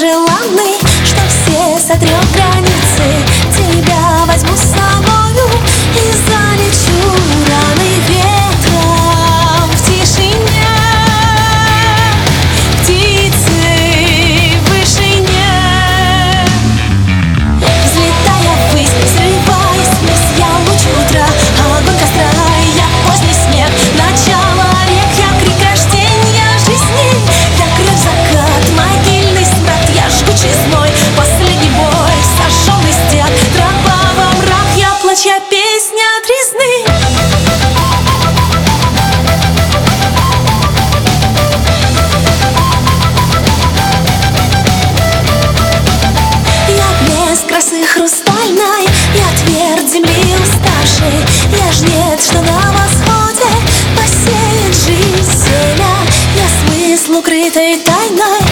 желанный, что все сотрет границы. Тебя возьму с собою и залечу раной ветром в тишине. Птицы в вышине, взлетая ввысь, срываясь вниз, я луч утра, огонь костра, я поздний снег, начало рек, я крик рождения жизни, я кровь закат, могильный смрад, я жгучий зной, последний бой, сожженный стяг, тропа во мрак, я плачь, я песня тризны. Красы хрустальной, я твердь земли уставшей, я жнец, что на восходе посеет жизнь семя, я смысл укрытой тайной.